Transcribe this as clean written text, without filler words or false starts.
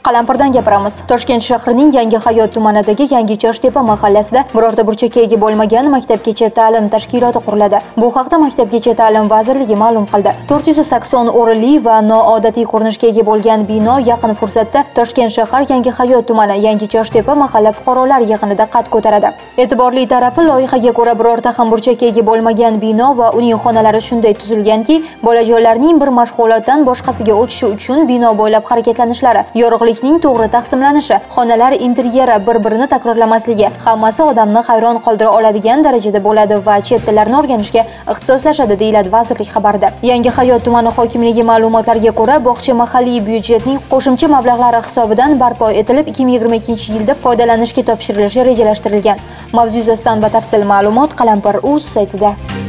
Qalampirdan gapiramiz. Toshkent shahrining Yangi Hayot tumanidagi Yangi Choshtepa mahallasida birorta burchakka ega bo'lmagan maktabgacha ta'lim tashkiloti quriladi. Bu haqda Maktabgacha ta'lim vazirligi ma'lum qildi. 480 o'rinli va noodatiy ko'rinishga ega bo'lgan bino yaqin fursatda Toshkent shahar Yangi Hayot tumani Yangi Choshtepa mahalla fuqarolar yig'inida qad ko'taradi. E'tiborli tarafi, loyihaga ko'ra birorta ham burchakka ega bo'lmagan bino va uning xonalari shunday tuzilganki, bolajonlarning bir mashg'ulotdan boshqasiga o'tishi uchun bino bo'ylab harakatlanishlari, yorug'likning to'g'ri taqsimlanishi, xonalar interyeri bir-birini takrorlamasligi hammasi odamni hayron qoldira oladigan darajada bo'ladi va chet tillarni o'rganishga ixtisoslashadi, deyiladi vazirlik xabarida. Yangi Hayot tumani hokimligi ma'lumotlariga ko'ra, bog'cha mahalliy byudjetning qo'shimcha mablag'lari hisobidan barpo etilib 2022-yilda foydalanishga topshirilishi rejalashtirilgan. Mavzu yuzasidan batafsil ma'lumot Qalampir.uz saytida.